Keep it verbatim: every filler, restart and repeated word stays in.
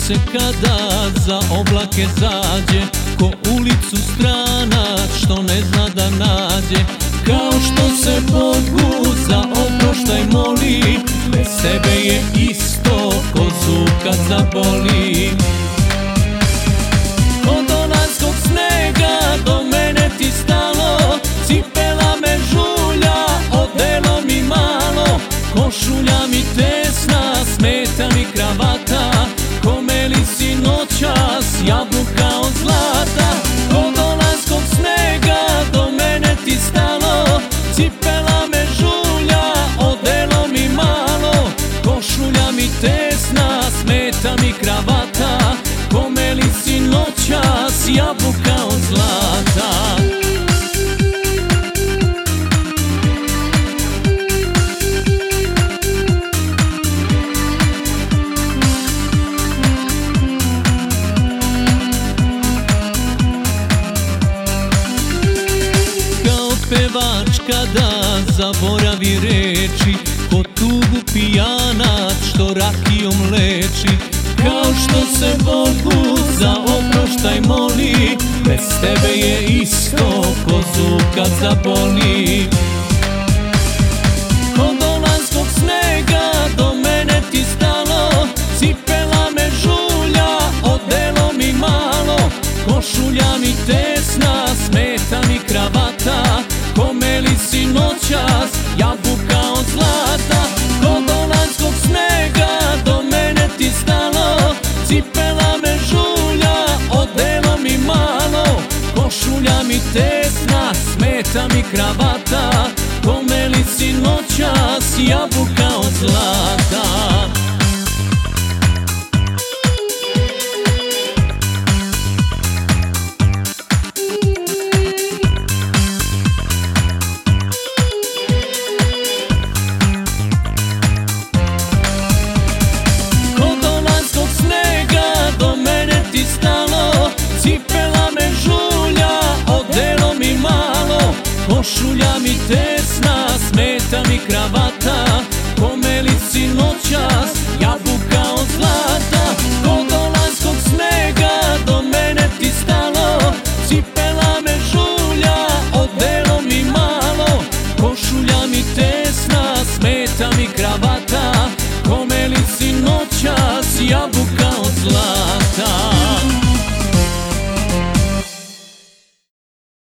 sunce kada za oblake zađe, ko ulicu stranac što ne zna da nađe. Kao što se Bogu za oproštaj moli, bez tebe je isto ko zub kad zaboli. Od dolanskog snega do mene ti stalo, cipela me žulja, odelo mi malo, košulja mi tesna, smeta mi kravata, kome li si noćas jabuka od zlata. Od dolanskog snega do mene ti stalo, cipela me žulja, odelo mi malo, košulja mi tesna, smeta mi kravata, kome li si noćas jabuka od zlata. Pevač kada zaboravi reči, ko tugu pijanac što rakijom leči. Kao što se Bogu za oproštaj moli, bez tebe je isto ko zub kad zaboli. Od dolanskog snega do mene ti stalo, cipela me žulja, odelo mi malo, košulja mi tesna, smeta mi kravata, kome li si noćas jabuka od zlata. Kod dolanskog snega do mene ti stalo, cipela me žulja, odelo mi malo, košulja mi tesna, smeta mi kravata, kome li si noćas jabuka od zlata. Cipela me žulja, odelo mi malo, košulja mi tesna, smeta mi kravata, kome li si noćas jabuka od zlata. Od dolanskog snega do mene ti stalo, cipela me žulja, odelo mi malo, košulja mi tesna, smeta mi kravata, kome li si noćas jabuka od zlata. Od dolanskog snega do mene ti stalo, cipela me žulja, odelo mi malo, košulja mi tesna, smeta mi kravata, kome li si noćas jabuka od zlata.